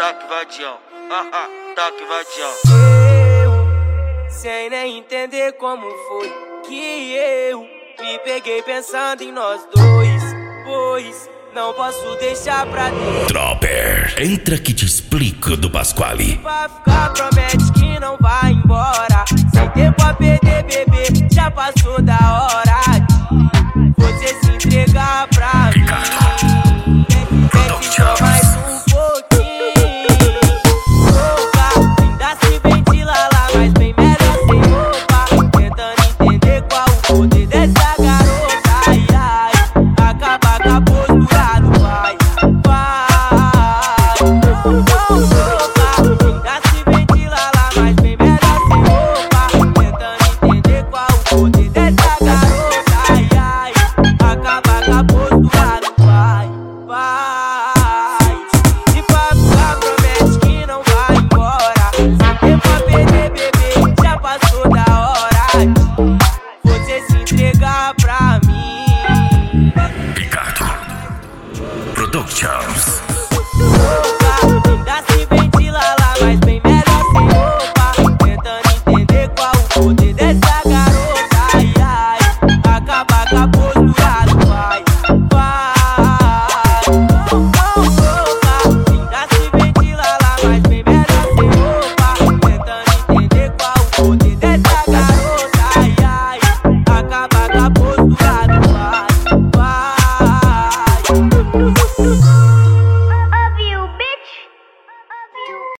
tá que vadião, tá que vadião. Eu, sem nem entender como foi que eu me peguei pensando em nós dois, pois não posso deixar pra Deus. Dropper, entra que te explico do Pasquale. Pra ficar promete que não vai embora, sem tempo a perder, bebê, já passou da hora de você se entregar pra